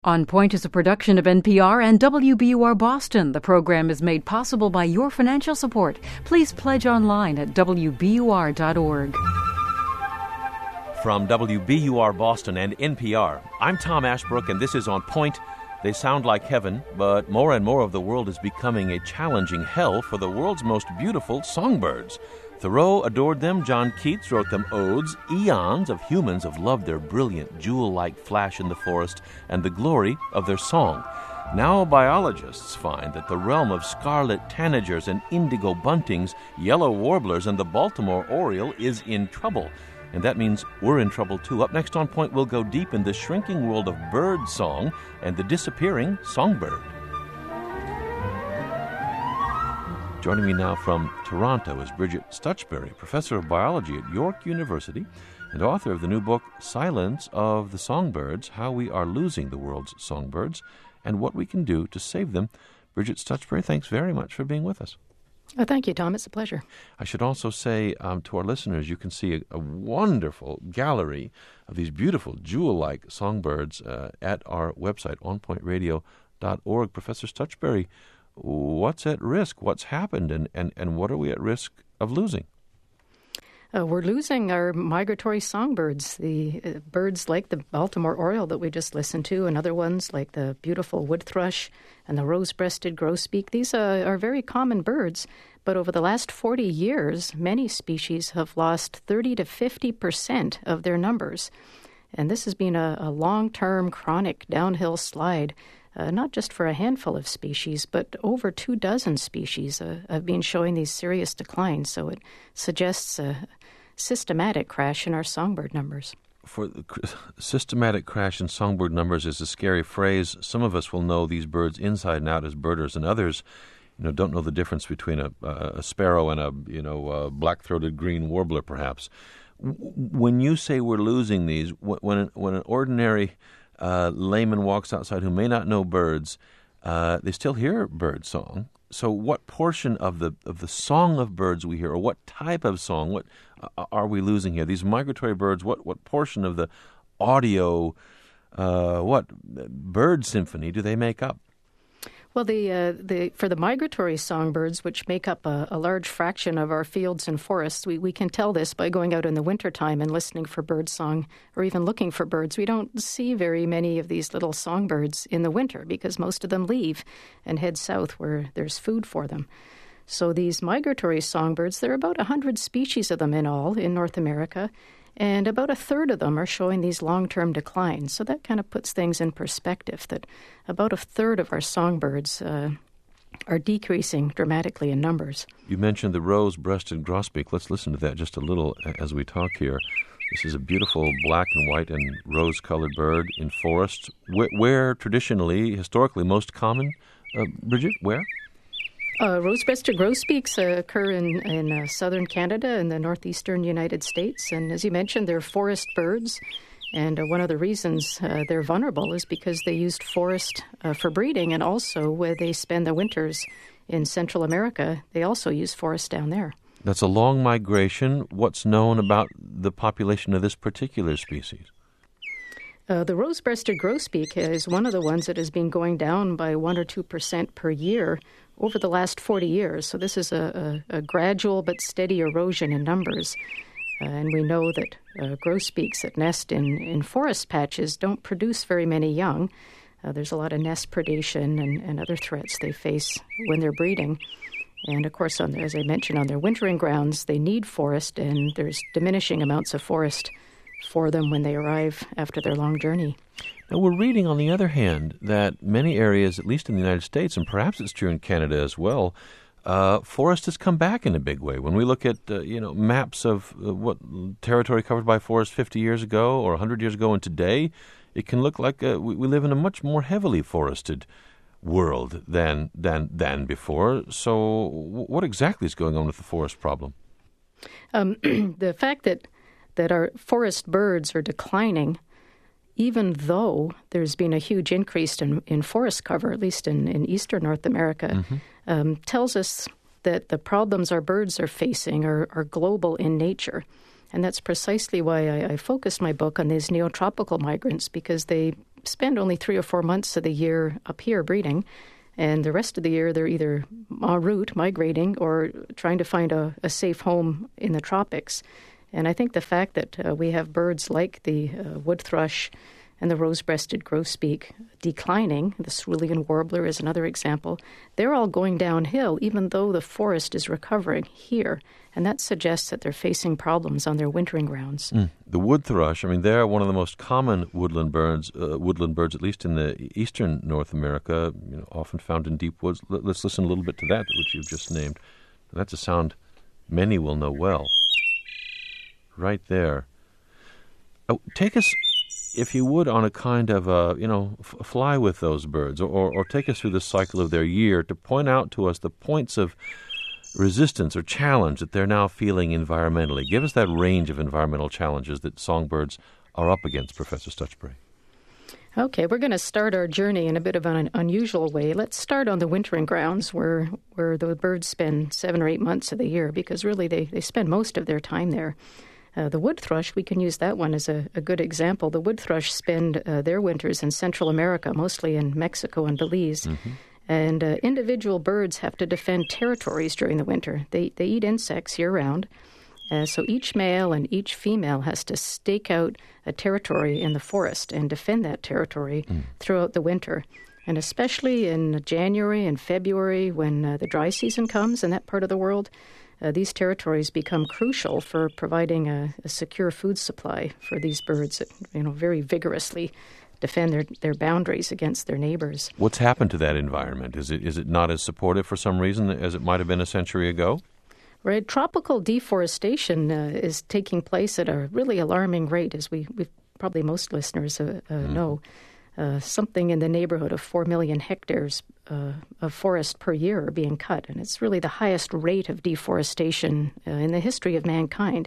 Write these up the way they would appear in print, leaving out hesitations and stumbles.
On Point is a production of NPR and WBUR Boston. The program is made possible by your financial support. Please pledge online at WBUR.org. From WBUR Boston and NPR, I'm Tom Ashbrook, and this is On Point. They sound like heaven, but more and more of the world is becoming a challenging hell for the world's most beautiful songbirds. Thoreau adored them, John Keats wrote them odes. Eons of humans have loved their brilliant, jewel-like flash in the forest and the glory of their song. Now biologists find that the realm of scarlet tanagers and indigo buntings, yellow warblers, and the Baltimore oriole is in trouble. And that means we're in trouble too. Up next on Point, we'll go deep in the shrinking world of bird song and the disappearing songbird. Joining me now from Toronto is Bridget Stuchbury, professor of biology at York University and author of the new book, Silence of the Songbirds, How We Are Losing the World's Songbirds and What We Can Do to Save Them. Bridget Stuchbury, thanks very much for being with us. Oh, thank you, Tom. It's a pleasure. I should also say to our listeners, you can see a wonderful gallery of these beautiful jewel-like songbirds at our website, onpointradio.org. Professor Stuchbury, what's at risk? What's happened? And what are we at risk of losing? We're losing our migratory songbirds, the birds like the Baltimore oriole that we just listened to, and other ones like the beautiful wood thrush and the rose-breasted grosbeak. These are very common birds, but over the last 40 years, many species have lost 30 to 50% of their numbers. And this has been a long-term, chronic downhill slide, not just for a handful of species, but over 24 species have been showing these serious declines. So it suggests a systematic crash in our songbird numbers. For the systematic crash in songbird numbers is a scary phrase. Some of us will know these birds inside and out as birders, and others, don't know the difference between a sparrow and a black-throated green warbler, perhaps. When you say we're losing these, when an ordinary layman walks outside who may not know birds, they still hear bird song. So what portion of the song of birds we hear, or what type of song, what are we losing here? These migratory birds, what portion of the audio, what bird symphony do they make up? Well, for the migratory songbirds, which make up a large fraction of our fields and forests, we can tell this by going out in the wintertime and listening for bird song or even looking for birds. We don't see very many of these little songbirds in the winter because most of them leave and head south where there's food for them. So these migratory songbirds, there are about 100 species of them in all in North America, and about a third of them are showing these long-term declines. So that kind of puts things in perspective, that about a third of our songbirds are decreasing dramatically in numbers. You mentioned the rose-breasted grosbeak. Let's listen to that just a little as we talk here. This is a beautiful black and white and rose-colored bird in forests. Where traditionally, historically, most common, Bridget, where? Rose-breasted grosbeaks occur in southern Canada and the northeastern United States. And as you mentioned, they're forest birds. And one of the reasons they're vulnerable is because they used forest for breeding, and also where they spend the winters in Central America, they also use forest down there. That's a long migration. What's known about the population of this particular species? The rose-breasted grosbeak is one of the ones that has been going down by 1 or 2% per year over the last 40 years. So this is a gradual but steady erosion in numbers. And we know that grosbeaks that nest in forest patches don't produce very many young. There's a lot of nest predation and other threats they face when they're breeding. And, of course, as I mentioned, on their wintering grounds, they need forest, and there's diminishing amounts of forest for them when they arrive after their long journey. Now, we're reading, on the other hand, that many areas, at least in the United States, and perhaps it's true in Canada as well, forest has come back in a big way. When we look at maps of what territory covered by forest 50 years ago or 100 years ago and today, it can look like we live in a much more heavily forested world than before. So what exactly is going on with the forest problem? The fact that our forest birds are declining, even though there's been a huge increase in forest cover, at least in eastern North America, tells us that the problems our birds are facing are global in nature. And that's precisely why I focused my book on these neotropical migrants, because they spend only 3 or 4 months of the year up here breeding, and the rest of the year they're either en route, migrating, or trying to find a safe home in the tropics. And I think the fact that we have birds like the wood thrush and the rose-breasted grosbeak declining, the cerulean warbler is another example, they're all going downhill even though the forest is recovering here. And that suggests that they're facing problems on their wintering grounds. The wood thrush, I mean, they're one of the most common woodland birds, at least in the eastern North America, often found in deep woods. Let's listen a little bit to that, which you've just named. That's a sound many will know well. Right there. Take us, if you would, on a kind of, fly with those birds, or take us through the cycle of their year to point out to us the points of resistance or challenge that they're now feeling environmentally. Give us that range of environmental challenges that songbirds are up against, Professor Stutchbury. Okay, we're going to start our journey in a bit of an unusual way. Let's start on the wintering grounds where the birds spend 7 or 8 months of the year, because really they spend most of their time there. The wood thrush, we can use that one as a good example. The wood thrush spend their winters in Central America, mostly in Mexico and Belize. Mm-hmm. And individual birds have to defend territories during the winter. They eat insects year-round. So each male and each female has to stake out a territory in the forest and defend that territory throughout the winter. And especially in January and February, when the dry season comes in that part of the world, these territories become crucial for providing a secure food supply for these birds that, very vigorously defend their boundaries against their neighbors. What's happened to that environment? Is it not as supportive for some reason as it might have been a century ago? Right. Tropical deforestation is taking place at a really alarming rate, as we probably most listeners know. Something in the neighborhood of 4 million hectares of forest per year are being cut, and it's really the highest rate of deforestation in the history of mankind.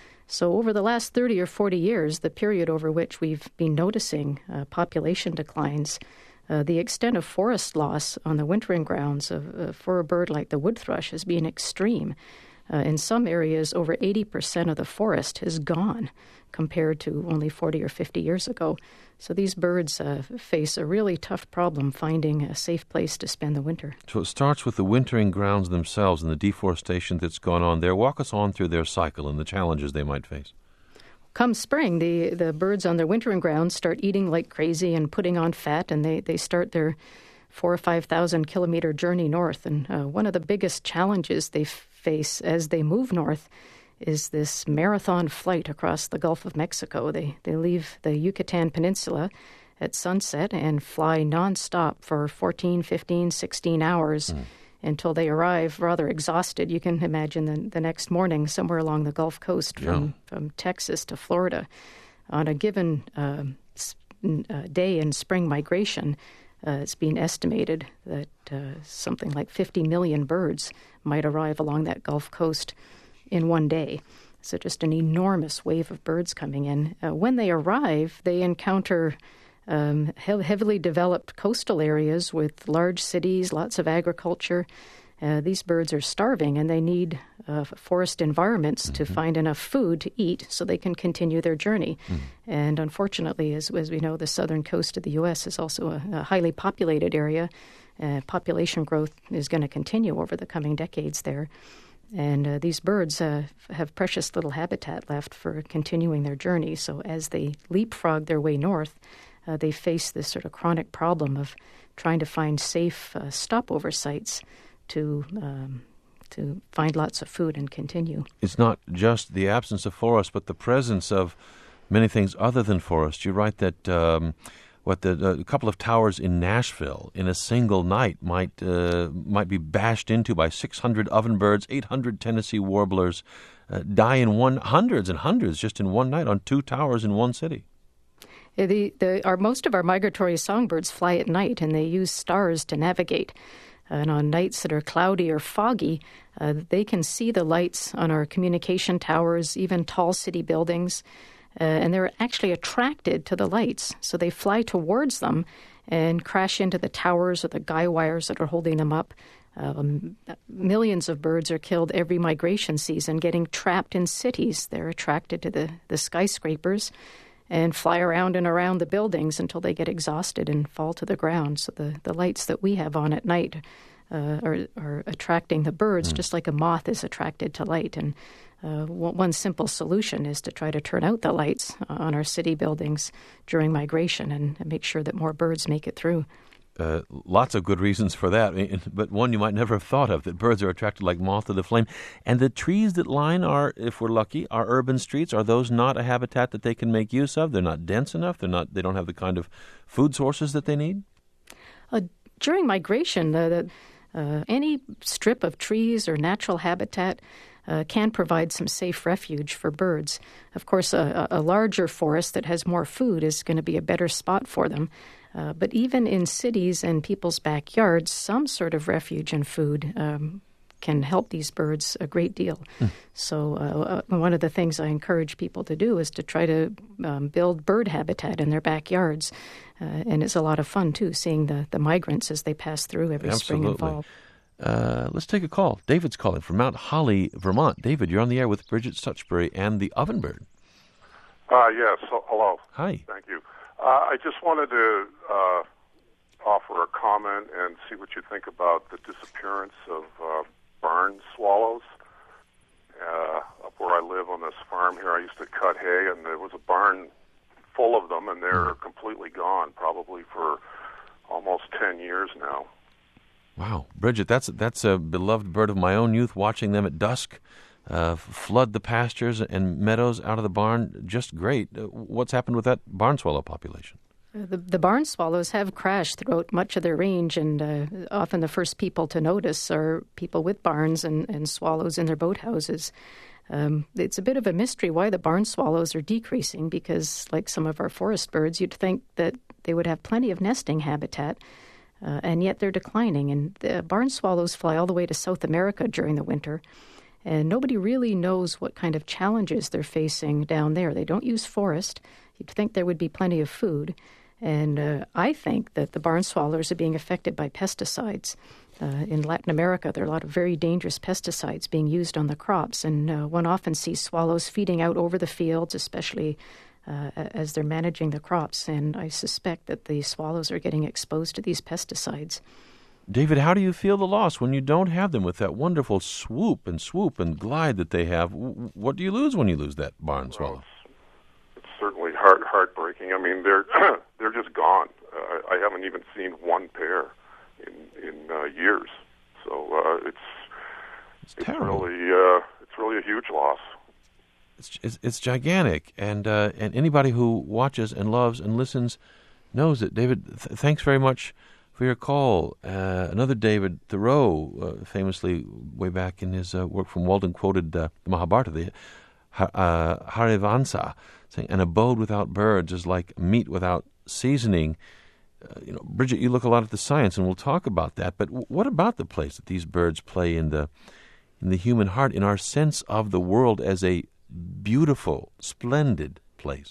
So over the last 30 or 40 years, the period over which we've been noticing population declines, the extent of forest loss on the wintering grounds for a bird like the wood thrush has been extreme. In some areas, over 80% of the forest has gone compared to only 40 or 50 years ago. So these birds face a really tough problem finding a safe place to spend the winter. So it starts with the wintering grounds themselves and the deforestation that's gone on there. Walk us on through their cycle and the challenges they might face. Come spring, the birds on their wintering grounds start eating like crazy and putting on fat, and they start their 4,000 or 5,000 kilometer journey north. And one of the biggest challenges they face as they move north is this marathon flight across the Gulf of Mexico. They leave the Yucatan Peninsula at sunset and fly nonstop for 14, 15, 16 hours until they arrive rather exhausted. You can imagine the next morning somewhere along the Gulf Coast from Texas to Florida. On a given day in spring migration, it's been estimated that something like 50 million birds might arrive along that Gulf Coast in one day. So just an enormous wave of birds coming in. When they arrive, they encounter heavily developed coastal areas with large cities, lots of agriculture. These birds are starving, and they need forest environments to find enough food to eat so they can continue their journey. And unfortunately, as we know, the southern coast of the U.S. is also a highly populated area. Population growth is going to continue over the coming decades there. And these birds have precious little habitat left for continuing their journey. So as they leapfrog their way north, they face this sort of chronic problem of trying to find safe stopover sites to find lots of food and continue. It's not just the absence of forest, but the presence of many things other than forest. You write that a couple of towers in Nashville in a single night might be bashed into by 600 ovenbirds, 800 Tennessee warblers, die in hundreds and hundreds just in one night on 2 towers in one city. Most of our migratory songbirds fly at night, and they use stars to navigate. And on nights that are cloudy or foggy, they can see the lights on our communication towers, even tall city buildings. And they're actually attracted to the lights. So they fly towards them and crash into the towers or the guy wires that are holding them up. Millions of birds are killed every migration season, getting trapped in cities. They're attracted to the skyscrapers. and fly around and around the buildings until they get exhausted and fall to the ground. So the lights that we have on at night are attracting the birds, just like a moth is attracted to light. And one simple solution is to try to turn out the lights on our city buildings during migration and make sure that more birds make it through. Lots of good reasons for that, but one you might never have thought of, that birds are attracted like moth to the flame. And the trees that line if we're lucky, our urban streets, are those not a habitat that they can make use of? They're not dense enough? They don't have the kind of food sources that they need? During migration, any strip of trees or natural habitat can provide some safe refuge for birds. Of course, a larger forest that has more food is going to be a better spot for them. But even in cities and people's backyards, some sort of refuge and food can help these birds a great deal. So one of the things I encourage people to do is to try to build bird habitat in their backyards. And it's a lot of fun, too, seeing the migrants as they pass through every spring and fall. Let's take a call. David's calling from Mount Holly, Vermont. David, you're on the air with Bridget Suchbury and the Ovenbird. Yes, hello. Hi. Thank you. I just wanted to offer a comment and see what you think about the disappearance of barn swallows. Up where I live on this farm here, I used to cut hay, and there was a barn full of them, and they're completely gone, probably for almost 10 years now. Wow. Bridget, that's a beloved bird of my own youth, watching them at dusk flood the pastures and meadows out of the barn. Just great. What's happened with that barn swallow population? The barn swallows have crashed throughout much of their range, and often the first people to notice are people with barns and swallows in their boathouses. It's a bit of a mystery why the barn swallows are decreasing, because like some of our forest birds, you'd think that they would have plenty of nesting habitat, and yet they're declining. And the barn swallows fly all the way to South America during the winter, and nobody really knows what kind of challenges they're facing down there. They don't use forest. You'd think there would be plenty of food. And I think that the barn swallows are being affected by pesticides. In Latin America, there are a lot of very dangerous pesticides being used on the crops, and one often sees swallows feeding out over the fields, especially as they're managing the crops. And I suspect that the swallows are getting exposed to these pesticides. David, how do you feel the loss when you don't have them with that wonderful swoop and glide that they have? What do you lose when you lose that barn swallow? It's certainly heartbreaking. I mean, they're just gone. I haven't even seen one pair in years. So it's terrible. It's really a huge loss. It's gigantic, and anybody who watches and loves and listens knows it. David, thanks very much for your call. Another David Thoreau, famously way back in his work from Walden, quoted the Mahabharata, the Harivansa, saying, "An abode without birds is like meat without seasoning." Bridget, you look a lot at the science, and we'll talk about that. But what about the place that these birds play in the human heart, in our sense of the world as a beautiful, splendid place?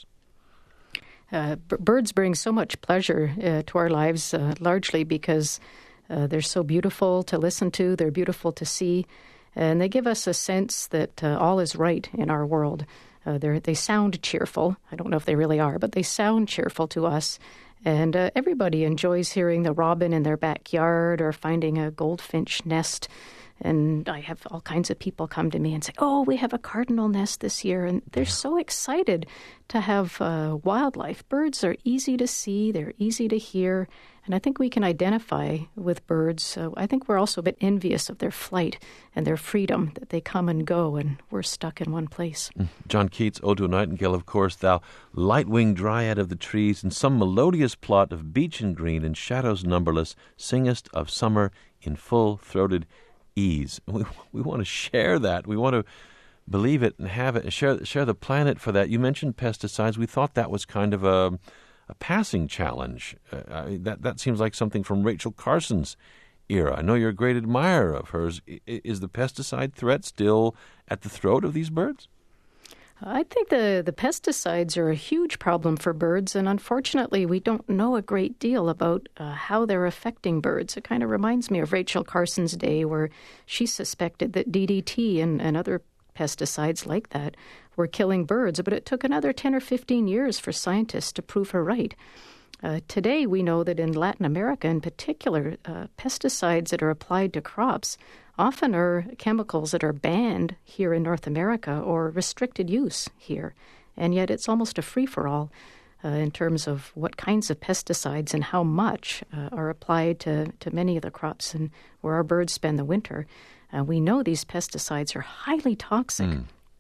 Birds bring so much pleasure to our lives, largely because they're so beautiful to listen to, they're beautiful to see, and they give us a sense that all is right in our world. They sound cheerful. I don't know if they really are, but they sound cheerful to us. And everybody enjoys hearing the robin in their backyard or finding a goldfinch nest. And I have all kinds of people come to me and say, "Oh, we have a cardinal nest this year." And they're so excited to have wildlife. Birds are easy to see. They're easy to hear. And I think we can identify with birds. I think we're also a bit envious of their flight and their freedom, that they come and go and we're stuck in one place. John Keats' Ode to a Nightingale, of course, "Thou light-winged dryad of the trees, in some melodious plot of beech and green and shadows numberless, singest of summer in full-throated ease." We want to share that. We want to believe it and have it and share the planet for that. You mentioned pesticides. We thought that was kind of a passing challenge. That seems like something from Rachel Carson's era. I know you're a great admirer of hers. Is the pesticide threat still at the throat of these birds? I think the pesticides are a huge problem for birds, and unfortunately we don't know a great deal about how they're affecting birds. It kind of reminds me of Rachel Carson's day, where she suspected that DDT and other pesticides like that were killing birds, but it took another 10 or 15 years for scientists to prove her right. Today, we know that in Latin America in particular, pesticides that are applied to crops often are chemicals that are banned here in North America or restricted use here. And yet it's almost a free-for-all in terms of what kinds of pesticides and how much are applied to many of the crops and where our birds spend the winter. We know these pesticides are highly toxic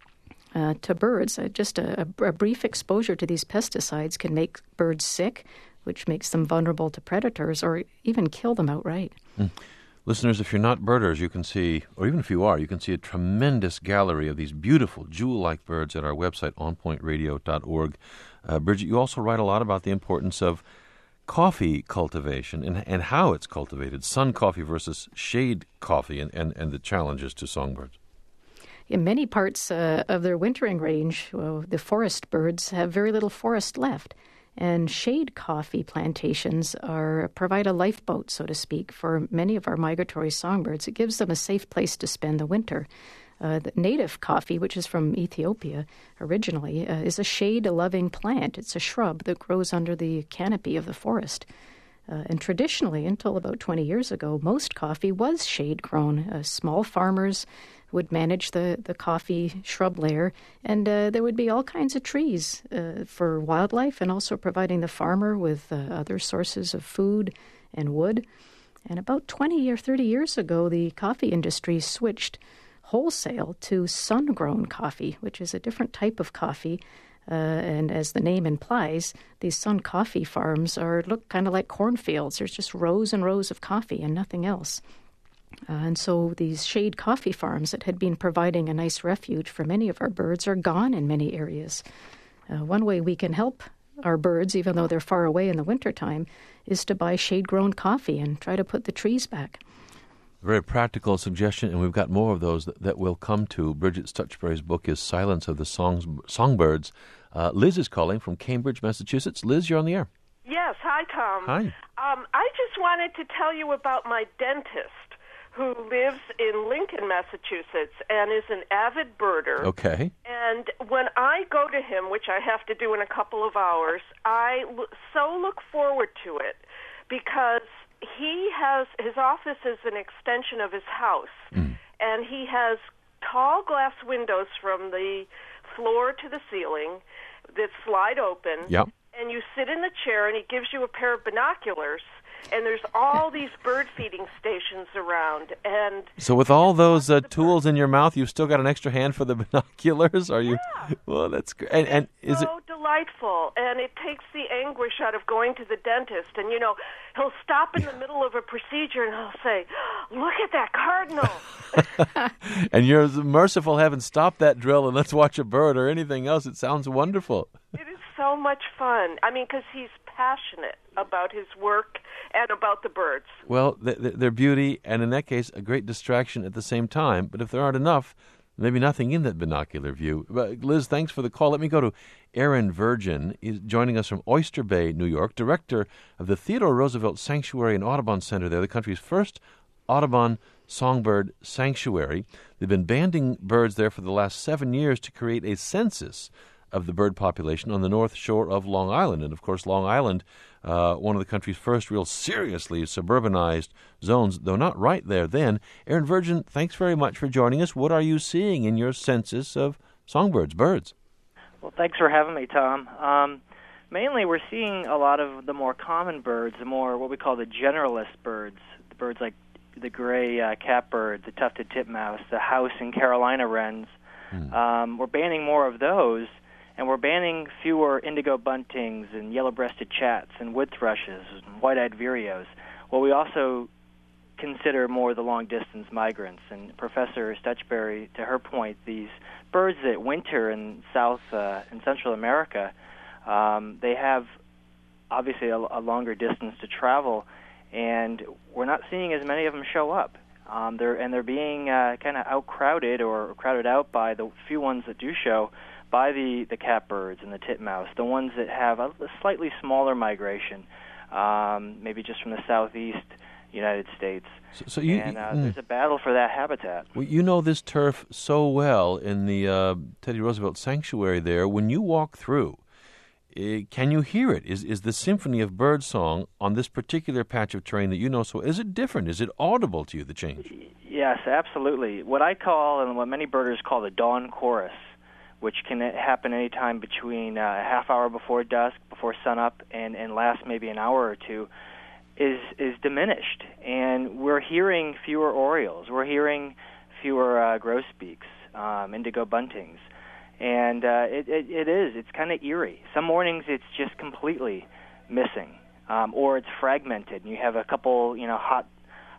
to birds. Just a brief exposure to these pesticides can make birds sick, which makes them vulnerable to predators or even kill them outright. Listeners, if you're not birders, you can see, or even if you are, you can see a tremendous gallery of these beautiful jewel-like birds at our website, onpointradio.org. Bridget, you also write a lot about the importance of coffee cultivation and how it's cultivated, sun coffee versus shade coffee, and the challenges to songbirds. In many parts of their wintering range, the forest birds have very little forest left. And shade coffee plantations provide a lifeboat, so to speak, for many of our migratory songbirds. It gives them a safe place to spend the winter. The native coffee, which is from Ethiopia originally, is a shade-loving plant. It's a shrub that grows under the canopy of the forest. And traditionally, until about 20 years ago, most coffee was shade-grown. Small farmers would manage the coffee shrub layer, and there would be all kinds of trees for wildlife and also providing the farmer with other sources of food and wood. And about 20 or 30 years ago, the coffee industry switched wholesale to sun-grown coffee, which is a different type of coffee. And as the name implies, these sun coffee farms look kind of like cornfields. There's just rows and rows of coffee and nothing else. And so these shade coffee farms that had been providing a nice refuge for many of our birds are gone in many areas. One way we can help our birds, even though they're far away in the wintertime, is to buy shade-grown coffee and try to put the trees back. Very practical suggestion, and we've got more of those that we'll come to. Bridget Stutchbury's book is Silence of the Songbirds. Liz is calling from Cambridge, Massachusetts. Liz, you're on the air. Yes. Hi, Tom. Hi. I just wanted to tell you about my dentist who lives in Lincoln, Massachusetts, and is an avid birder. Okay. And when I go to him, which I have to do in a couple of hours, I so look forward to it because his office is an extension of his house, and he has tall glass windows from the floor to the ceiling that slide open. Yep. And you sit in the chair, and he gives you a pair of binoculars, and there's all these bird feeding stations around. And so with all those tools in your mouth, you've still got an extra hand for the binoculars? Are you? Yeah. Well, that's great. And is so delightful, and it takes the anguish out of going to the dentist. And, he'll stop in the middle of a procedure, and he'll say, "Look at that cardinal." And you're merciful, heaven, stop that drill and let's watch a bird or anything else. It sounds wonderful. It is so much fun. I mean, because he's passionate about his work and about the birds. Well, their beauty, and in that case, a great distraction at the same time. But if there aren't enough, maybe nothing in that binocular view. But Liz, thanks for the call. Let me go to Aaron Virgin. He's joining us from Oyster Bay, New York, director of the Theodore Roosevelt Sanctuary and Audubon Center there, the country's first Audubon songbird sanctuary. They've been banding birds there for the last 7 years to create a census of the bird population on the north shore of Long Island. And, of course, Long Island, one of the country's first real seriously suburbanized zones, though not right there then. Aaron Virgin, thanks very much for joining us. What are you seeing in your census of songbirds, birds? Well, thanks for having me, Tom. Mainly we're seeing a lot of the more common birds, the more what we call the generalist birds, the birds like the gray catbird, the tufted titmouse, the house and Carolina wrens. We're banning more of those. And we're banning fewer indigo buntings and yellow-breasted chats and wood thrushes and white-eyed vireos. Well, we also consider more the long-distance migrants. And Professor Stutchbury, to her point, these birds that winter in South and Central America, they have obviously a longer distance to travel, and we're not seeing as many of them show up. They're being kind of outcrowded or crowded out by the few ones that do show, by the catbirds and the titmouse, the ones that have a slightly smaller migration, maybe just from the southeast United States. So there's a battle for that habitat. Well, you know this turf so well in the Teddy Roosevelt Sanctuary there. When you walk through, can you hear it? Is the symphony of birdsong on this particular patch of terrain that you know so, is it different? Is it audible to you, the change? Yes, absolutely. What I call, and what many birders call, the dawn chorus, which can happen anytime between a half hour before dusk, before sunup, and last maybe an hour or two, is diminished. And we're hearing fewer orioles. We're hearing fewer grosbeaks, indigo buntings. And it's kind of eerie. Some mornings it's just completely missing, or it's fragmented. And you have a couple, hot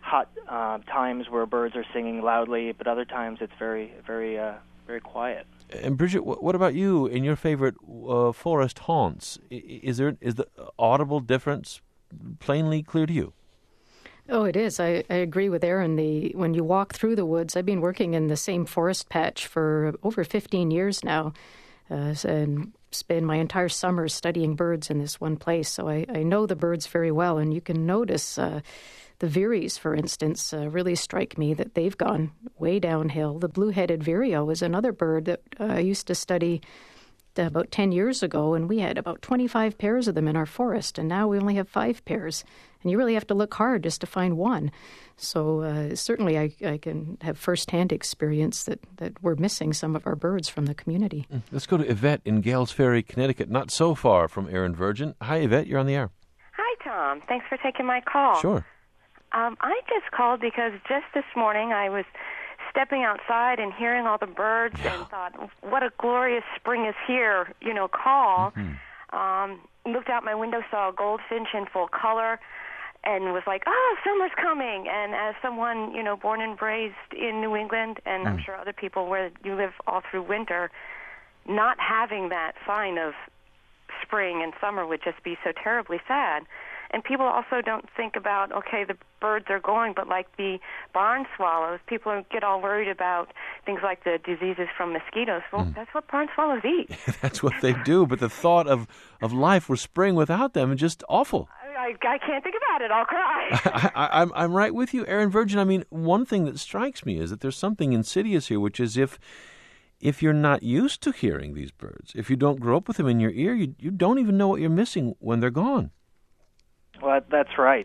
times where birds are singing loudly, but other times it's very, very, very quiet. And Bridget, what about you in your favorite forest haunts? Is the audible difference plainly clear to you? Oh, it is. I agree with Aaron. When you walk through the woods, I've been working in the same forest patch for over 15 years now, and spend my entire summer studying birds in this one place. So I know the birds very well, and you can notice the vireys, for instance, really strike me that they've gone way downhill. The blue-headed vireo is another bird that I used to study about 10 years ago, and we had about 25 pairs of them in our forest, and now we only have 5 pairs. And you really have to look hard just to find one. So certainly I can have firsthand experience that we're missing some of our birds from the community. Let's go to Yvette in Gales Ferry, Connecticut, not so far from Aaron Virgin. Hi, Yvette, you're on the air. Hi, Tom. Thanks for taking my call. Sure. I just called because just this morning I was stepping outside and hearing all the birds and thought, what a glorious spring is here, call. Mm-hmm. Looked out my window, saw a goldfinch in full color, and was like, oh, summer's coming. And as someone, born and raised in New England, and I'm sure other people where you live all through winter, not having that sign of spring and summer would just be so terribly sad. And people also don't think about, okay, the birds are going, but like the barn swallows, people get all worried about things like the diseases from mosquitoes. Well, that's what barn swallows eat. That's what they do, but the thought of life or spring without them is just awful. I can't think about it. I'll cry. I'm right with you, Aaron Virgin. I mean, one thing that strikes me is that there's something insidious here, which is if you're not used to hearing these birds, if you don't grow up with them in your ear, you don't even know what you're missing when they're gone. Well, that's right.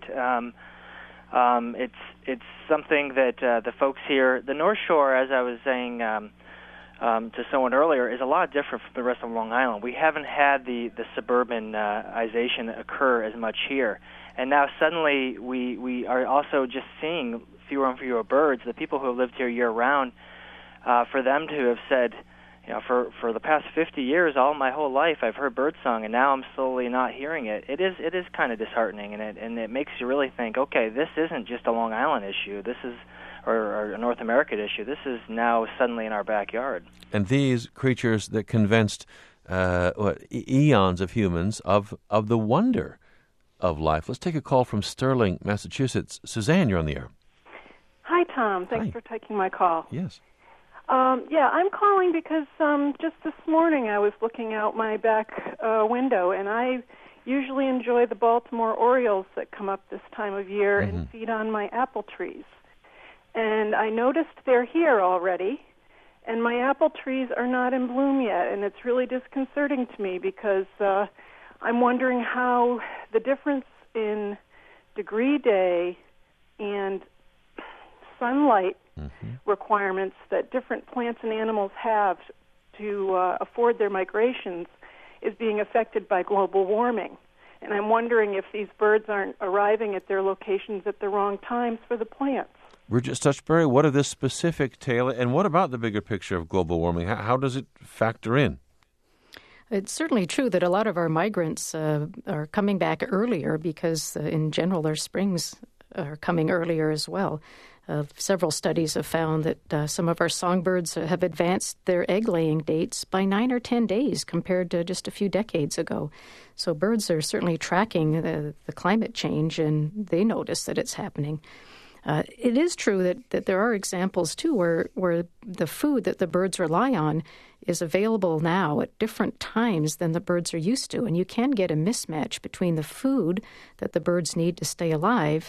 It's something that the folks here, the North Shore, as I was saying to someone earlier, is a lot different from the rest of Long Island. We haven't had the suburbanization occur as much here, and now suddenly we are also just seeing fewer and fewer birds. The people who have lived here year-round, for them to have said, for the past 50 years, all my whole life, I've heard birdsong, and now I'm slowly not hearing it. It is kind of disheartening, and it makes you really think, okay, this isn't just a Long Island issue. This is or a North American issue. This is now suddenly in our backyard. And these creatures that convinced eons of humans of the wonder of life. Let's take a call from Sterling, Massachusetts. Suzanne, you're on the air. Hi, Tom. Thanks for taking my call. Yes. I'm calling because just this morning I was looking out my back window, and I usually enjoy the Baltimore Orioles that come up this time of year and feed on my apple trees. And I noticed they're here already, and my apple trees are not in bloom yet, and it's really disconcerting to me because I'm wondering how the difference in degree day and sunlight requirements that different plants and animals have to afford their migrations is being affected by global warming. And I'm wondering if these birds aren't arriving at their locations at the wrong times for the plants. Bridget Stuchbury, what of this specific tale, and what about the bigger picture of global warming? How does it factor in? It's certainly true that a lot of our migrants are coming back earlier because, in general, their springs are coming earlier as well. Several studies have found that some of our songbirds have advanced their egg-laying dates by 9 or 10 days compared to just a few decades ago. So birds are certainly tracking the climate change, and they notice that it's happening. It is true that there are examples, too, where the food that the birds rely on is available now at different times than the birds are used to, and you can get a mismatch between the food that the birds need to stay alive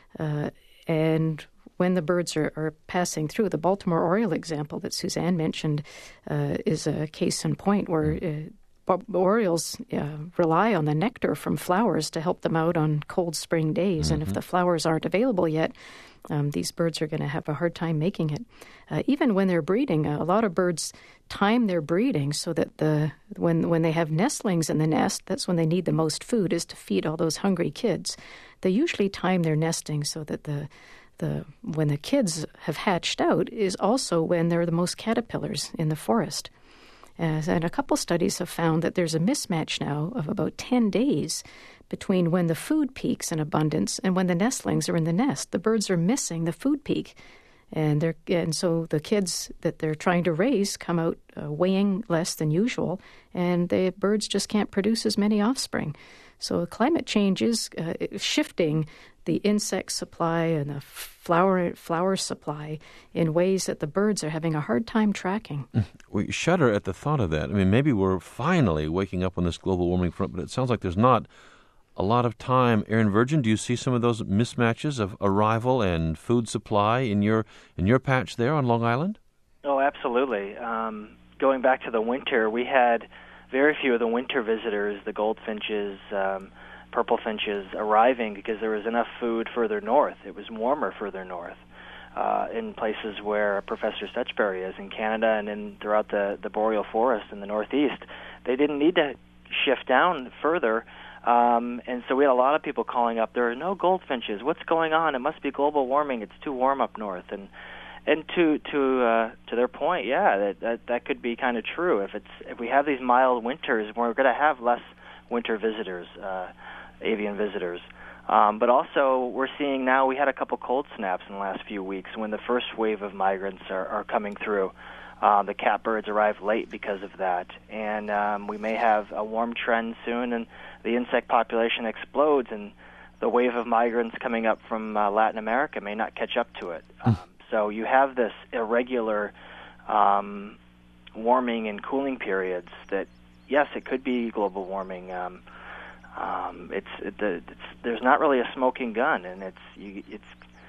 And when the birds are passing through, the Baltimore Oriole example that Suzanne mentioned is a case in point where orioles rely on the nectar from flowers to help them out on cold spring days. Mm-hmm. And if the flowers aren't available yet, these birds are going to have a hard time making it. Even when they're breeding, a lot of birds time their breeding so that when they have nestlings in the nest, that's when they need the most food, is to feed all those hungry kids. They usually time their nesting so that when the kids have hatched out is also when there are the most caterpillars in the forest. And a couple studies have found that there's a mismatch now of about 10 days between when the food peaks in abundance and when the nestlings are in the nest. The birds are missing the food peak. And so the kids that they're trying to raise come out weighing less than usual, and the birds just can't produce as many offspring. So climate change is shifting the insect supply and the flower supply in ways that the birds are having a hard time tracking. We shudder at the thought of that. I mean, maybe we're finally waking up on this global warming front, but it sounds like there's not a lot of time. Erin Virgin, do you see some of those mismatches of arrival and food supply in your patch there on Long Island? Oh, absolutely. Going back to the winter, we had very few of the winter visitors, the goldfinches, purple finches, arriving because there was enough food further north. It was warmer further north in places where Professor Stutchbury is in Canada and throughout the boreal forest in the northeast. They didn't need to shift down further. And so we had a lot of people calling up, there are no goldfinches. What's going on? It must be global warming. It's too warm up north. And to their point, yeah, that could be kind of true. If we have these mild winters, we're going to have less winter visitors, avian visitors. But also we're seeing now, we had a couple cold snaps in the last few weeks when the first wave of migrants are coming through. The catbirds arrive late because of that, and we may have a warm trend soon, and the insect population explodes, and the wave of migrants coming up from Latin America may not catch up to it. So you have this irregular warming and cooling periods that, yes, it could be global warming. There's not really a smoking gun, and it's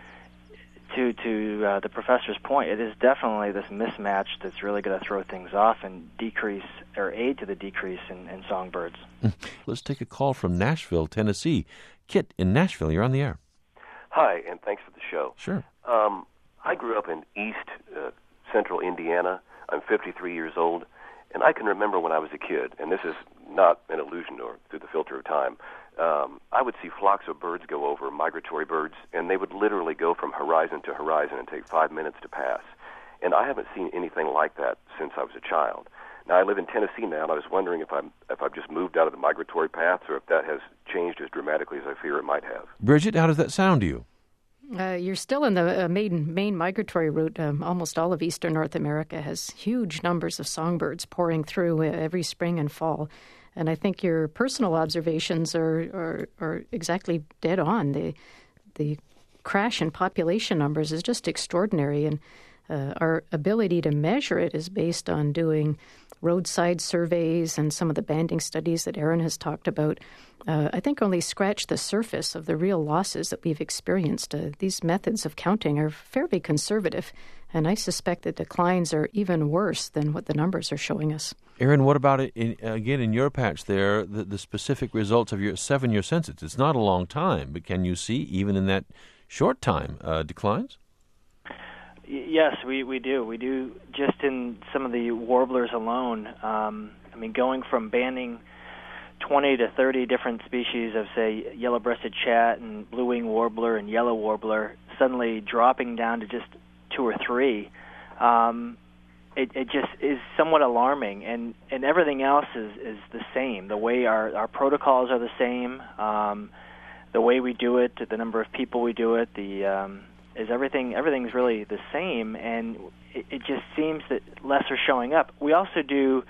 to the professor's point, it is definitely this mismatch that's really going to throw things off and decrease or aid to the decrease in songbirds. Let's take a call from Nashville, Tennessee. Kit in Nashville, you're on the air. Hi, and thanks for the show. Sure. I grew up in central Indiana. I'm 53 years old, and I can remember when I was a kid, and this is not an illusion or through the filter of time, I would see flocks of birds go over, migratory birds, and they would literally go from horizon to horizon and take 5 minutes to pass. And I haven't seen anything like that since I was a child. Now, I live in Tennessee now, and I was wondering if I've just moved out of the migratory paths or if that has changed as dramatically as I fear it might have. Bridget, how does that sound to you? You're still in the main migratory route. Almost all of eastern North America has huge numbers of songbirds pouring through every spring and fall. And I think your personal observations are exactly dead on. The crash in population numbers is just extraordinary, and our ability to measure it is based on doing roadside surveys and some of the banding studies that Erin has talked about. I think only scratch the surface of the real losses that we've experienced. These methods of counting are fairly conservative, and I suspect the declines are even worse than what the numbers are showing us. Erin, what about it in your patch there, the specific results of your 7-year census? It's not a long time, but can you see, even in that short time, declines? Yes, we do. We do just in some of the warblers alone. Going from banning 20 to 30 different species of, say, yellow-breasted chat and blue-winged warbler and yellow warbler, suddenly dropping down to just 2 or 3, it just is somewhat alarming. And everything else is the same. The way our protocols are the same. The way we do it, the number of people we do it, everything's really the same, and it just seems that less are showing up. We also do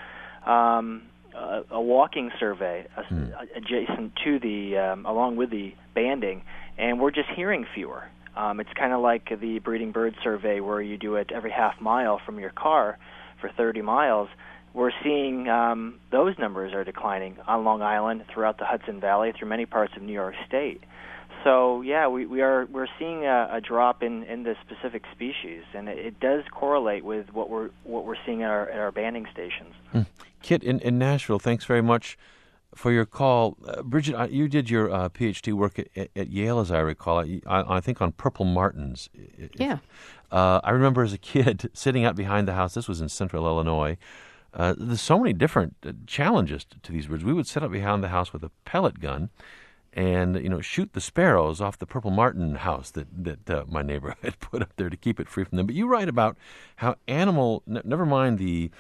a walking survey adjacent to the along with the banding, and we're just hearing fewer. It's kind of like the breeding bird survey where you do it every half mile from your car for 30 miles. We're seeing those numbers are declining on Long Island, throughout the Hudson Valley, through many parts of New York State. So yeah, we're seeing a drop in the specific species, and it does correlate with what we're seeing at our banding stations. Kit in Nashville, thanks very much for your call. Bridget, you did your PhD work at Yale, as I recall. I think on purple martins. Yeah. I remember as a kid sitting out behind the house. This was in central Illinois. There's so many different challenges to these birds. We would sit up behind the house with a pellet gun and shoot the sparrows off the purple martin house that my neighbor had put up there to keep it free from them. But you write about how never mind the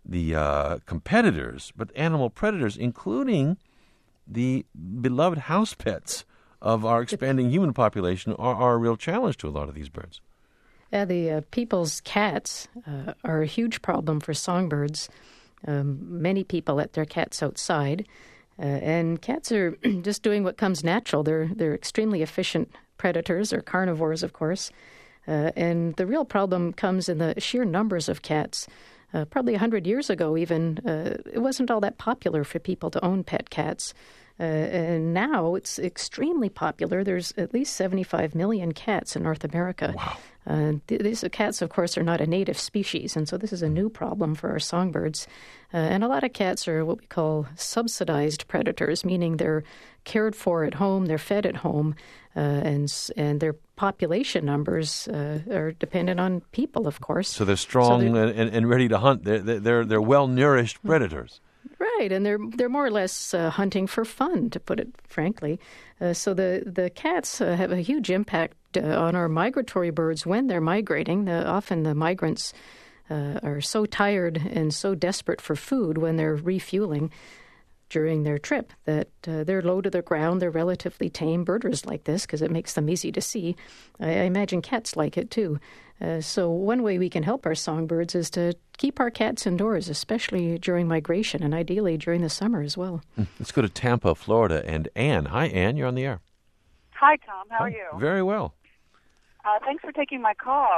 competitors, but animal predators, including the beloved house pets of our expanding human population, are a real challenge to a lot of these birds. The people's cats are a huge problem for songbirds. Many people let their cats outside. And cats are just doing what comes natural. They're extremely efficient predators, or carnivores, of course. And the real problem comes in the sheer numbers of cats. Probably 100 years ago even, it wasn't all that popular for people to own pet cats. And now it's extremely popular. There's at least 75 million cats in North America. Wow. These cats, of course, are not a native species, and so this is a new problem for our songbirds. And a lot of cats are what we call subsidized predators, meaning they're cared for at home, they're fed at home, and their population numbers are dependent on people, of course. So they're strong and ready to hunt. They're well-nourished predators. Right, and they're more or less hunting for fun, to put it frankly. So the cats have a huge impact on our migratory birds when they're migrating. Often the migrants are so tired and so desperate for food when they're refueling during their trip that they're low to the ground. They're relatively tame. Birders like this because it makes them easy to see. I imagine cats like it too. So one way we can help our songbirds is to keep our cats indoors, especially during migration and ideally during the summer as well. Let's go to Tampa, Florida. And Anne. Hi, Anne. You're on the air. Hi, Tom. How are you? Very well. Thanks for taking my call.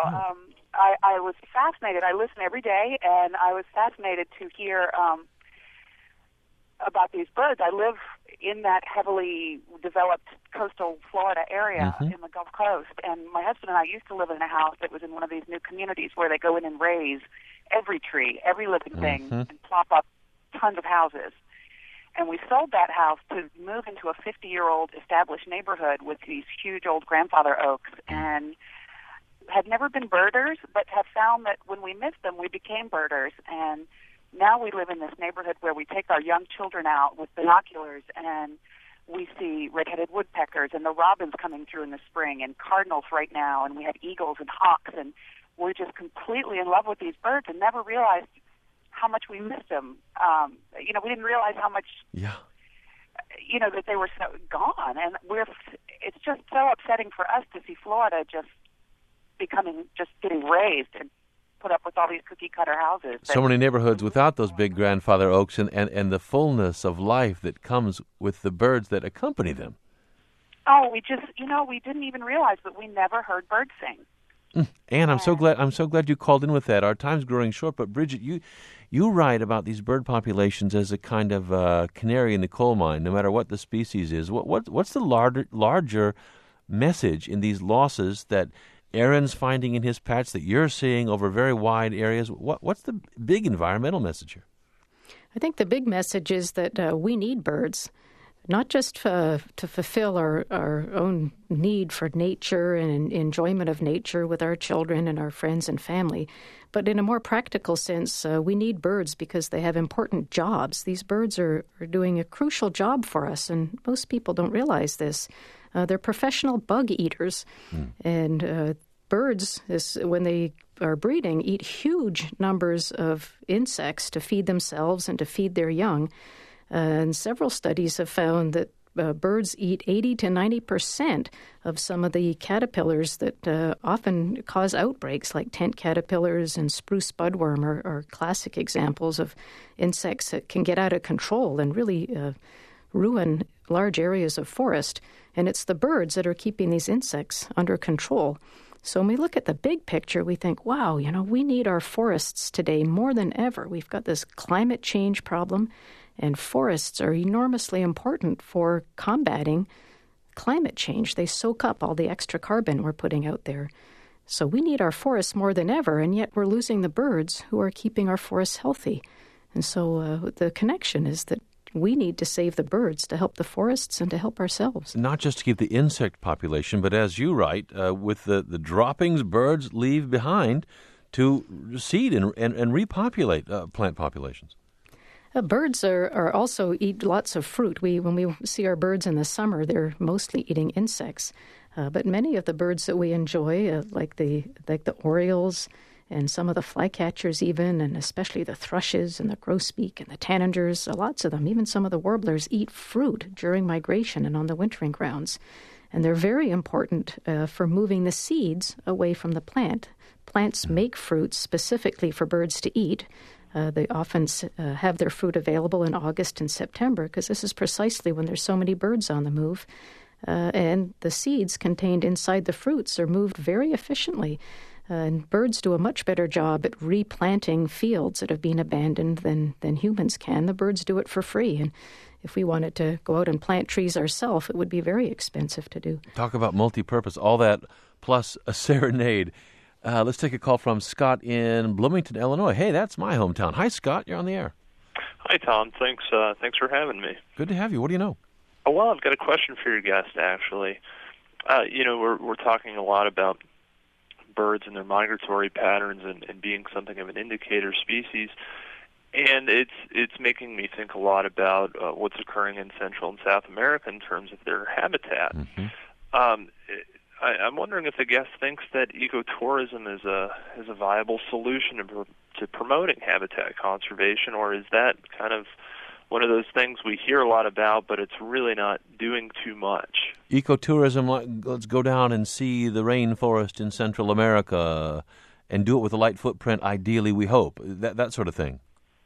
I was fascinated. I listen every day, and I was fascinated to hear about these birds. I live in that heavily developed coastal Florida area in the Gulf Coast, and my husband and I used to live in a house that was in one of these new communities where they go in and raise every tree, every living thing, and plop up tons of houses. And we sold that house to move into a 50-year-old established neighborhood with these huge old grandfather oaks, and had never been birders, but have found that when we missed them, we became birders. And now we live in this neighborhood where we take our young children out with binoculars, and we see red-headed woodpeckers and the robins coming through in the spring, and cardinals right now, and we have eagles and hawks, and we're just completely in love with these birds and never realized how much we missed them. We didn't realize how much, that they were so gone. And it's just so upsetting for us to see Florida just getting raised and put up with all these cookie-cutter houses. So many neighborhoods without those big grandfather oaks and the fullness of life that comes with the birds that accompany them. Oh, we didn't even realize that we never heard birds sing. Anne, I'm so glad you called in with that. Our time's growing short, but Bridget, you write about these bird populations as a kind of canary in the coal mine, no matter what the species is. What's the larger message in these losses that Aaron's finding in his patch, that you're seeing over very wide areas? What's the big environmental message here? I think the big message is that we need birds, not just to fulfill our own need for nature and enjoyment of nature with our children and our friends and family, but in a more practical sense, we need birds because they have important jobs. These birds are doing a crucial job for us, and most people don't realize this. They're professional bug eaters, and birds, when they are breeding, eat huge numbers of insects to feed themselves and to feed their young. And several studies have found that birds eat 80 to 90% of some of the caterpillars that often cause outbreaks, like tent caterpillars and spruce budworm are classic examples of insects that can get out of control and really ruin large areas of forest. And it's the birds that are keeping these insects under control. So when we look at the big picture, we think, wow, we need our forests today more than ever. We've got this climate change problem, and forests are enormously important for combating climate change. They soak up all the extra carbon we're putting out there. So we need our forests more than ever, and yet we're losing the birds who are keeping our forests healthy. And so the connection is that we need to save the birds to help the forests and to help ourselves. Not just to keep the insect population, but as you write, with the droppings birds leave behind to seed and repopulate plant populations. Birds are also eat lots of fruit. When we see our birds in the summer, they're mostly eating insects. But many of the birds that we enjoy, like the orioles and some of the flycatchers even, and especially the thrushes and the grosbeak and the tanagers, lots of them, even some of the warblers, eat fruit during migration and on the wintering grounds. And they're very important for moving the seeds away from the plant. Plants make fruit specifically for birds to eat. They often have their fruit available in August and September because this is precisely when there's so many birds on the move. And the seeds contained inside the fruits are moved very efficiently. And birds do a much better job at replanting fields that have been abandoned than humans can. The birds do it for free. And if we wanted to go out and plant trees ourselves, it would be very expensive to do. Talk about multi-purpose, all that plus a serenade. Let's take a call from Scott in Bloomington, Illinois. Hey, that's my hometown. Hi, Scott. You're on the air. Hi, Tom. Thanks for having me. Good to have you. What do you know? Well, I've got a question for your guest, actually. We're talking a lot about birds and their migratory patterns and being something of an indicator species, and it's making me think a lot about what's occurring in Central and South America in terms of their habitat. Mm-hmm. I'm wondering if the guest thinks that ecotourism is a viable solution to promoting habitat conservation, or is that kind of one of those things we hear a lot about, but it's really not doing too much? Ecotourism, let's go down and see the rainforest in Central America and do it with a light footprint, ideally, we hope. That sort of thing.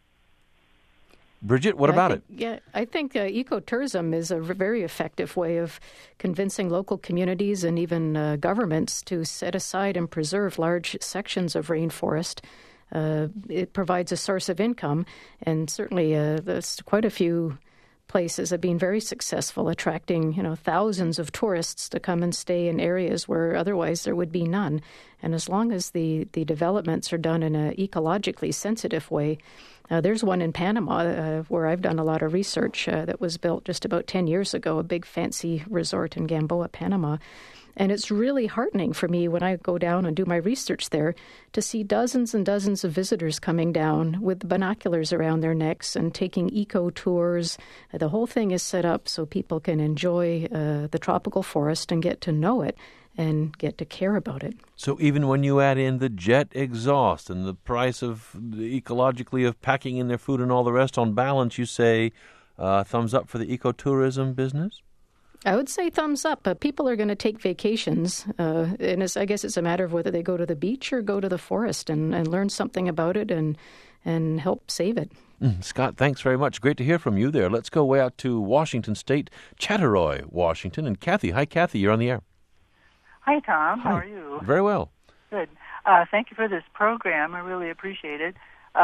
Bridget, what about it? Yeah, I think ecotourism is a very effective way of convincing local communities and even governments to set aside and preserve large sections of rainforest. It provides a source of income, and certainly there's quite a few places have been very successful, attracting thousands of tourists to come and stay in areas where otherwise there would be none. And as long as the developments are done in an ecologically sensitive way, there's one in Panama where I've done a lot of research that was built just about 10 years ago, a big fancy resort in Gamboa, Panama. And it's really heartening for me when I go down and do my research there to see dozens and dozens of visitors coming down with binoculars around their necks and taking eco tours. The whole thing is set up so people can enjoy the tropical forest and get to know it and get to care about it. So even when you add in the jet exhaust and the price of ecologically of packing in their food and all the rest, on balance, you say thumbs up for the ecotourism business? I would say thumbs up. People are going to take vacations, and I guess it's a matter of whether they go to the beach or go to the forest and learn something about it and help save it. Scott, thanks very much. Great to hear from you there. Let's go way out to Washington State, Chattaroy, Washington. And Kathy. Hi, Kathy. You're on the air. Hi, Tom. Hi. How are you? Very well. Good. Thank you for this program. I really appreciate it.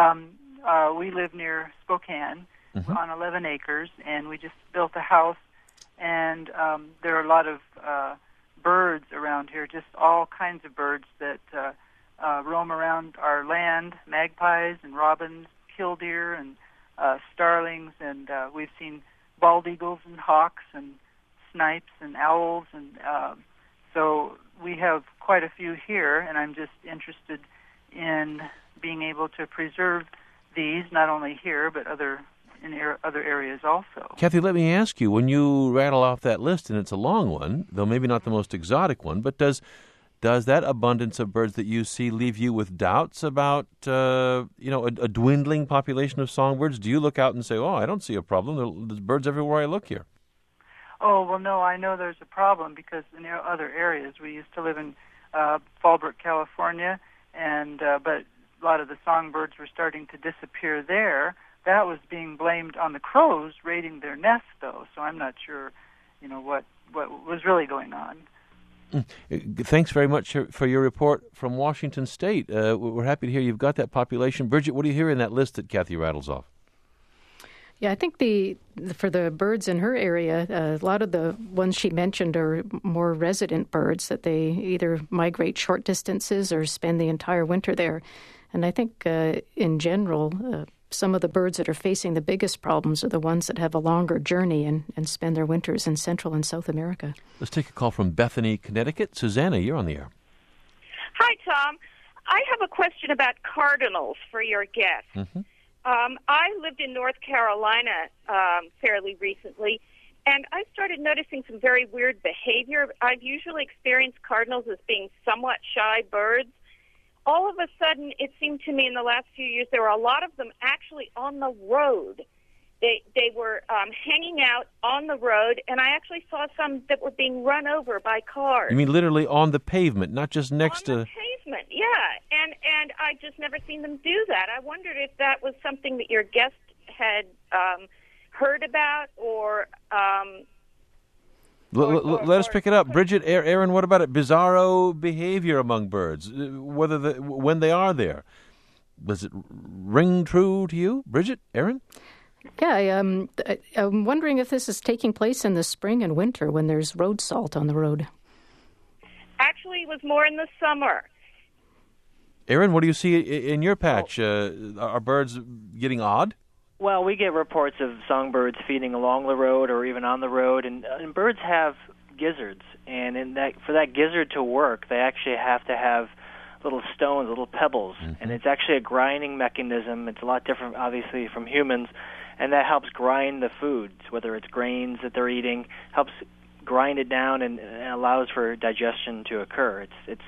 We live near Spokane on 11 acres, and we just built a house. And there are a lot of birds around here, just all kinds of birds that roam around our land, magpies and robins, killdeer and starlings, and we've seen bald eagles and hawks and snipes and owls, and so we have quite a few here, and I'm just interested in being able to preserve these, not only here, but in other areas also. Kathy, let me ask you, when you rattle off that list, and it's a long one, though maybe not the most exotic one, but does that abundance of birds that you see leave you with doubts about a dwindling population of songbirds? Do you look out and say, I don't see a problem, there's birds everywhere I look here? Oh, well, no, I know there's a problem because in other areas, we used to live in Fallbrook, California, and but a lot of the songbirds were starting to disappear there. That was being blamed on the crows raiding their nests, though, so I'm not sure, what was really going on. Thanks very much for your report from Washington State. We're happy to hear you've got that population. Bridget, what do you hear in that list that Kathy rattles off? Yeah, I think for the birds in her area, a lot of the ones she mentioned are more resident birds, that they either migrate short distances or spend the entire winter there. And I think in general, some of the birds that are facing the biggest problems are the ones that have a longer journey and spend their winters in Central and South America. Let's take a call from Bethany, Connecticut. Susanna, you're on the air. Hi, Tom. I have a question about cardinals for your guest. Mm-hmm. I lived in North Carolina fairly recently, and I started noticing some very weird behavior. I've usually experienced cardinals as being somewhat shy birds. All of a sudden, it seemed to me in the last few years, there were a lot of them actually on the road. They were hanging out on the road, and I actually saw some that were being run over by cars. You mean literally on the pavement, not just next to... On the pavement, yeah. And I just never seen them do that. I wondered if that was something that your guest had heard about or... Let us pick it up. Bridget, Aaron, what about it? Bizarro behavior among birds, when they are there. Does it ring true to you? Bridget, Aaron? Yeah, I'm wondering if this is taking place in the spring and winter when there's road salt on the road. Actually, it was more in the summer. Aaron, what do you see in your patch? Are birds getting odd? Well, we get reports of songbirds feeding along the road or even on the road, and birds have gizzards, and for that gizzard to work, they actually have to have little stones, little pebbles, and it's actually a grinding mechanism. It's a lot different, obviously, from humans, and that helps grind the foods, whether it's grains that they're eating, helps grind it down and allows for digestion to occur. It's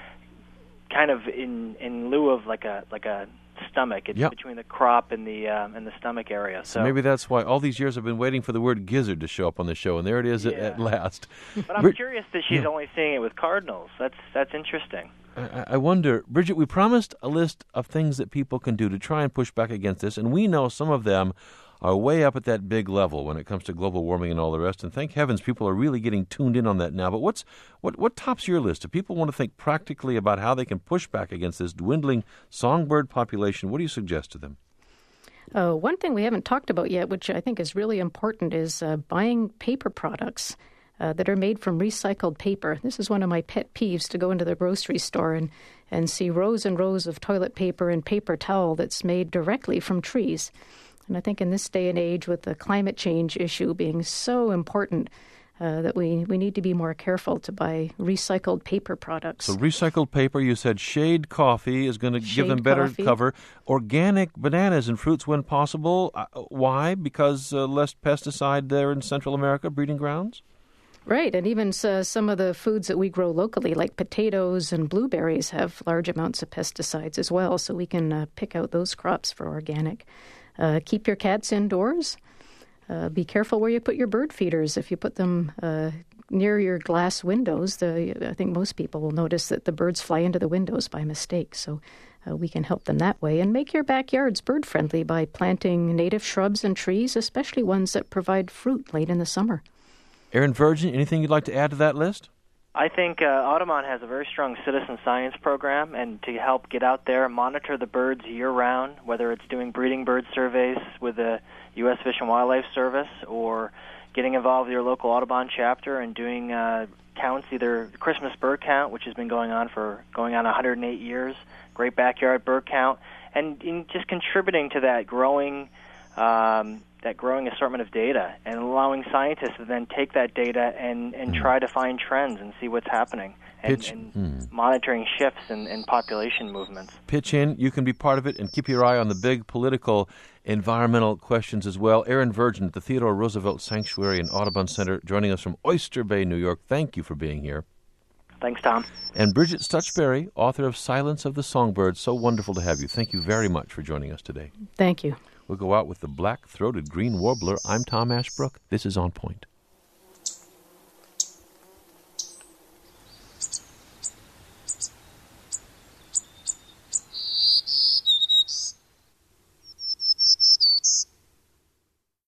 kind of in lieu of like a stomach. It's between the crop and the stomach area. So maybe that's why all these years I've been waiting for the word gizzard to show up on the show, and there it is at last. But I'm curious that she's only seeing it with cardinals. That's interesting. I wonder, Bridget, we promised a list of things that people can do to try and push back against this, and we know some of them are way up at that big level when it comes to global warming and all the rest, and thank heavens people are really getting tuned in on that now. But what tops your list? If people want to think practically about how they can push back against this dwindling songbird population, what do you suggest to them? One thing we haven't talked about yet, which I think is really important, is buying paper products that are made from recycled paper. This is one of my pet peeves, to go into the grocery store and see rows and rows of toilet paper and paper towel that's made directly from trees. And I think in this day and age, with the climate change issue being so important, that we need to be more careful to buy recycled paper products. So recycled paper, you said Shade Coffee is going to give them better cover. Organic bananas and fruits when possible. Why? Because less pesticide there in Central America, breeding grounds? Right, and even some of the foods that we grow locally, like potatoes and blueberries, have large amounts of pesticides as well, so we can pick out those crops for organic. Keep your cats indoors. Be careful where you put your bird feeders. If you put them near your glass windows, I think most people will notice that the birds fly into the windows by mistake, so we can help them that way. And make your backyards bird-friendly by planting native shrubs and trees, especially ones that provide fruit late in the summer. Aaron Virgin, anything you'd like to add to that list? I think Audubon has a very strong citizen science program, and to help get out there, monitor the birds year-round, whether it's doing breeding bird surveys with the U.S. Fish and Wildlife Service or getting involved with your local Audubon chapter and doing counts, either the Christmas bird count, which has been going on 108 years, great backyard bird count, and just contributing to that growing assortment of data and allowing scientists to then take that data and try to find trends and see what's happening and monitoring shifts in population movements. Pitch in. You can be part of it and keep your eye on the big political environmental questions as well. Aaron Virgin at the Theodore Roosevelt Sanctuary and Audubon Center joining us from Oyster Bay, New York. Thank you for being here. Thanks, Tom. And Bridget Stutchberry, author of Silence of the Songbirds. So wonderful to have you. Thank you very much for joining us today. Thank you. We'll go out with the black-throated green warbler. I'm Tom Ashbrook. This is On Point.